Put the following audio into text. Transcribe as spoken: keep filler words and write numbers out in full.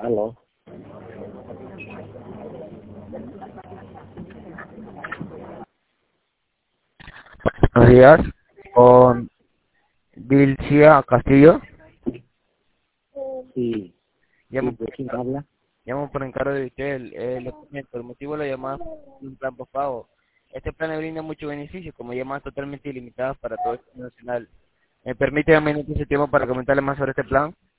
Aló. Buenos días, con Vilcia Castillo. Sí, sí, Llamo, ¿de quién habla? llamo por encargo de usted. El, el, le comento, el motivo de la llamada es un plan postpago. Este plan le brinda muchos beneficios, como llamadas totalmente ilimitadas para todo el sistema nacional. ¿Me permite un minuto ese tiempo para comentarle más sobre este plan?